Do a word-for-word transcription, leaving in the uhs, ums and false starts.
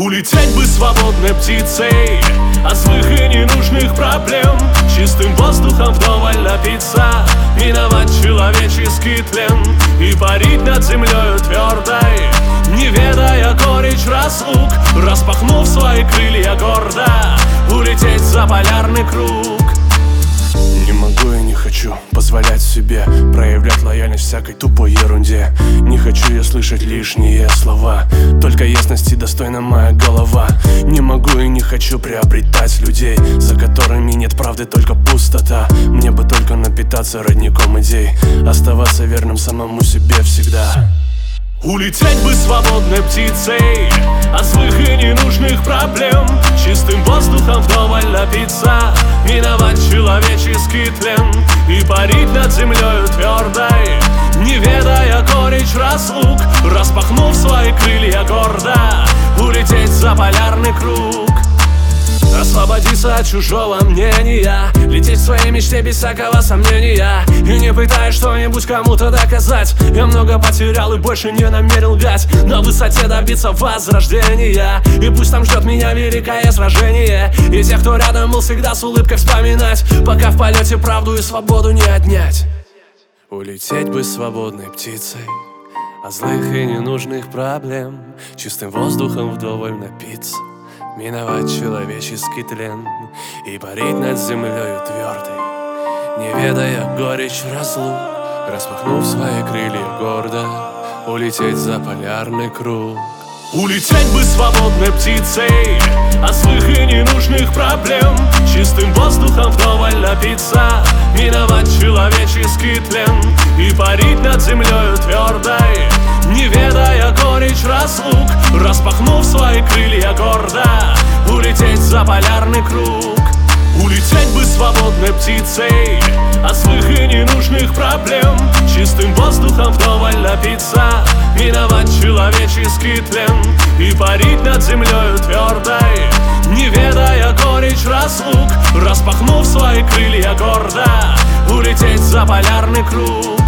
Улететь бы свободной птицей от злых и ненужных проблем, чистым воздухом вдоволь напиться, миновать человеческий тлен и парить над землею твердой, не ведая горечь разлук, распахнув свои крылья гордо, улететь за полярный круг. Не могу и не хочу позволять себе проявлять лояльность всякой тупой ерунде. Не хочу я слышать лишние слова, только ясности достойна моя голова. Не могу и не хочу приобретать людей, за которыми нет правды, только пустота. Мне бы только напитаться родником идей, оставаться верным самому себе всегда. Улететь бы свободной птицей от злых и ненужных проблем, чистым воздухом вдоволь напиться, миновать человеческий тлен и парить над землею твердой, не ведая горечь разлук, распахнув свои крылья гордо, улететь за полярный круг. Освободиться от чужого мнения, лететь в своей мечте без всякого сомнения, и не пытаясь что-нибудь кому-то доказать. Я много потерял и больше не намерен лгать, на высоте добиться возрождения, и пусть там ждет меня великое сражение, и тех, кто рядом был, всегда с улыбкой вспоминать, пока в полете правду и свободу не отнять. Улететь бы свободной птицей от злых и ненужных проблем, чистым воздухом вдоволь напиться, миновать человеческий тлен и парить над землею твердой, не ведая горечь разлук, распахнув свои крылья гордо, улететь за полярный круг. Улететь бы свободной птицей от злых и ненужных проблем, чистым воздухом вдоволь напиться, миновать человеческий тлен и парить над землею твердой, не ведая горечь разлук, распахнув свои крылья гордо, улететь за полярный круг. Улететь бы свободной птицей от злых и ненужных проблем, чистым воздухом вдоволь напиться, миновать человеческий тлен и парить над землею твердой, не ведая горечь разлук, распахнув свои крылья гордо, улететь за полярный круг.